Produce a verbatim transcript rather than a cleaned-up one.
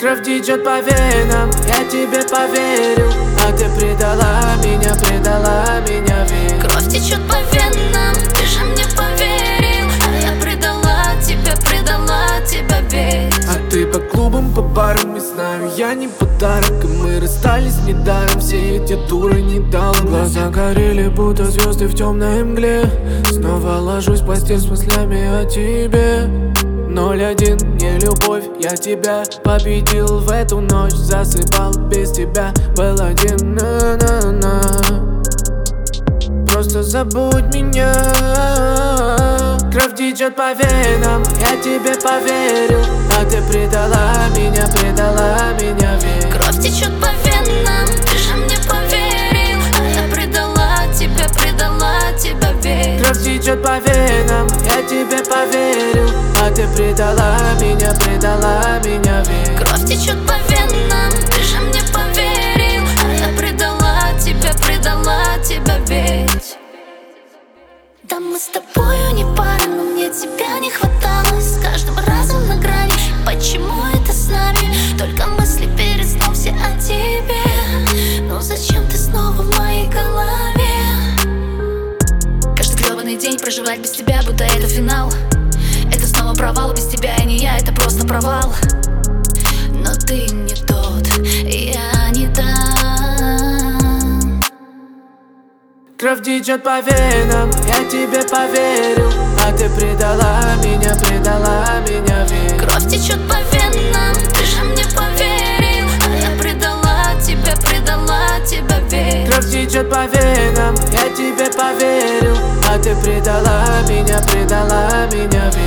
Кровь течет по венам, я тебе поверил, а ты предала меня, предала меня, ведь Кровь течет по венам, ты же мне поверил, а я предала тебя, предала тебя, ведь А ты по клубам, по барам, не знаю, я не подарок, и мы расстались недаром. Все эти дуры не дал. Глаза горели, будто звезды в темной мгле. Снова ложусь в постель с мыслями о тебе. Ноль один, не любовь, я тебя победил в эту ночь. Засыпал без тебя, был один, на-на-на. Просто забудь меня. Кровь течет по венам, я тебе поверил, а ты предала меня, предала меня, ведь Кровь течет по венам, ты же мне поверил, а я предала тебя, предала тебя, ведь Кровь течет по венам, я тебе поверил, а ты предала меня, предала меня, ведь Кровь течет по венам, ты же мне поверил, а я предала тебя, предала тебя, ведь Да мы с тобою не пара, но мне тебя не хватало. С каждым разом на грани, почему это с нами? Только мысли перед сном все о тебе. Но зачем ты снова в моей голове? Каждый гребаный день проживать без тебя, будто это финал. Это снова провал, без тебя я не я, это просто провал. Но ты не тот, я не та. Кровь течет по венам, я тебе поверил, а ты предала меня, предала меня, ведь Кровь течет по венам, ты же мне поверил, а я предала тебя, предала тебя, ведь Кровь течет по венам, я тебе поверил, а ты предала меня, предала меня, ведь